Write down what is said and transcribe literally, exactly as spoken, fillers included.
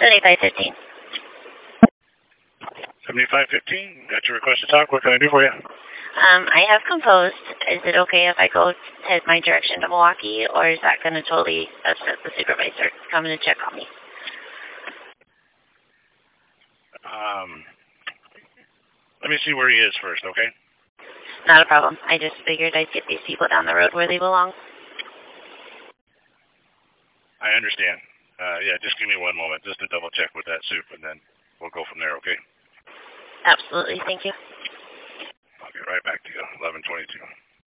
seventy-five fifteen. seventy-five fifteen, got your request to talk. What can I do for you? Um, I have composed. Is it okay if I go head my direction to Milwaukee, or is that going to totally upset the supervisor coming to check on me? Um, let me see where he is first, okay? Not a problem. I just figured I'd get these people down the road where they belong. I understand. Uh, yeah, just give me one moment just to double check with that soup, and then we'll go from there, okay? Absolutely. Thank you. I'll get right back to you. eleven twenty-two.